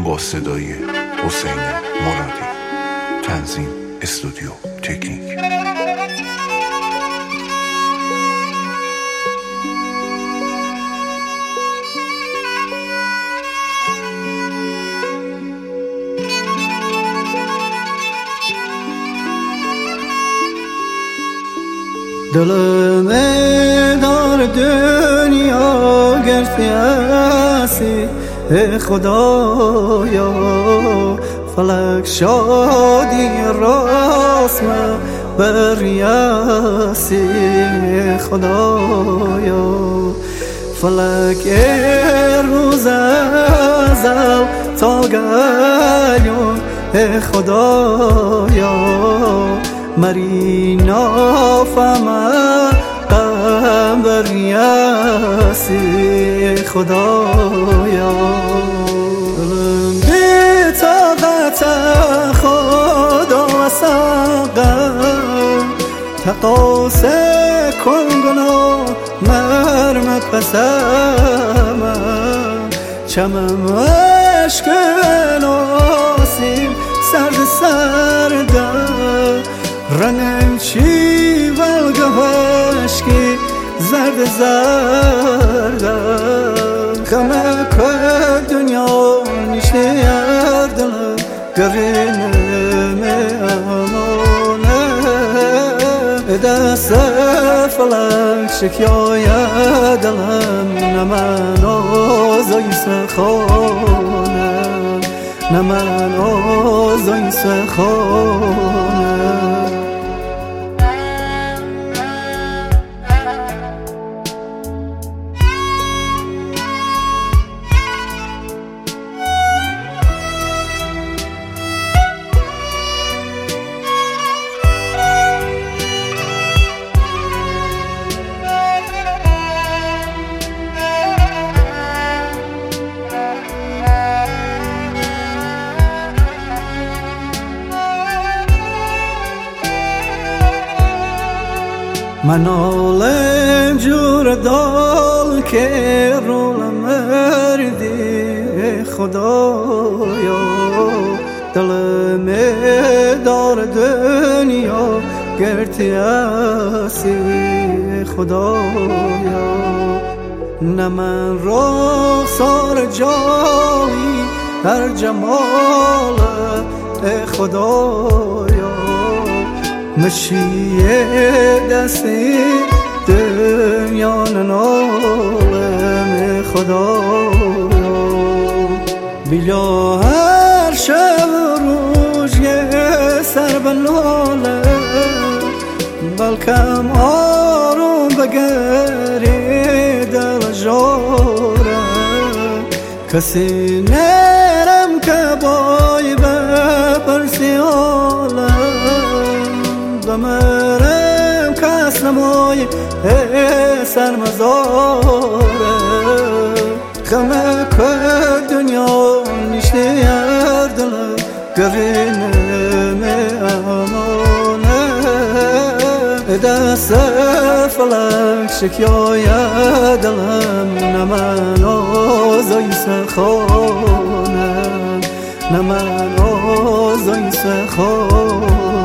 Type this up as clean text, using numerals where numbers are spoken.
با صدای حسین مرادی. تنظیم استودیو تکنیک. دلم دار دنیا گرفتی هستی خدایا، فلک شادی رسم بریاسی خدایا، فلک روز ازل تا گلیون خدایا، مرینا فما قبر یاسی خدایا، بی طاقت خدا سقم تقاس کن گناه مرم پسم، چمم عشق ناسیم سرد سردم، رنم چی ولگه کی زرد زردم، خمه که دنیا نیشته دلم گرینم امانه، دست فلک شکیای دلم نمن آزای سخانه، نمن آزای سخانه. من عالم جور دال که رولم مردی خدایا، دلم دار دنیا گرتی هستی خدایا، نه من رخسار جایی هر جمال خدایا، مشیه دستی دنیا ننالم خدایا، بیا هر شب روز یه سر بلاله، بلکم آروم بگری دل جوره، کسی نرم که بای بپرسیاله، بمرم کس نمای سرمزاره، خمه که دنیا نیشته دلم گرینم امانه، دست فلک شکیای دلم نمن آزای سخانه، نمن آزای سخانه.